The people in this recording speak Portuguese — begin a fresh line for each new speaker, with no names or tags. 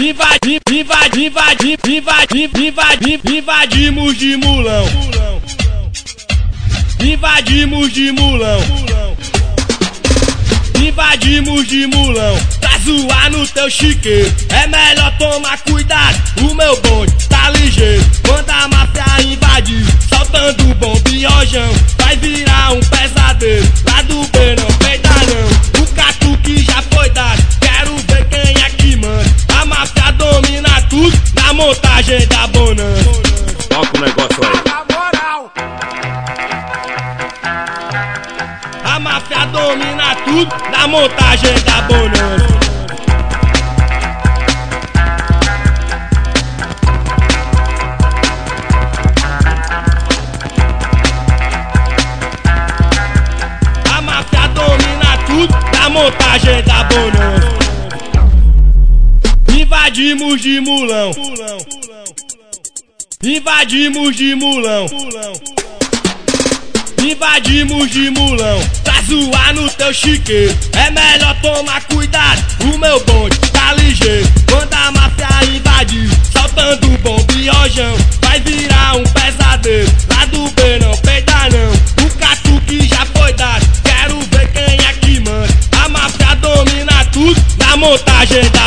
Invadimos de mulão. Invadimos de mulão. Invadimos de mulão. Pra zoar no teu chiqueiro é melhor tomar cuidado. O meu bonde tá ligeiro. Quando a máfia invadir, soltando bomba e rojão, vai virar um pesadelo. Lá do B não peida não. O catuque já foi dado. Quero ver quem é que manda. A máfia domina tudo na montagem da bonança.
Toca o negócio aí.
A máfia domina tudo na montagem da bonança. A máfia domina tudo na montagem da bonança. Invadimos de mulão. Invadimos de mulão. Invadimos de mulão. Pra zoar no teu chiqueiro é melhor tomar cuidado. O meu bonde tá ligeiro. Quando a máfia invadir, soltando bomba e rojão, vai virar um pesadelo. Lá do B não peida não. O catuque já foi dado. Quero ver quem é que manda. A máfia domina tudo na montagem da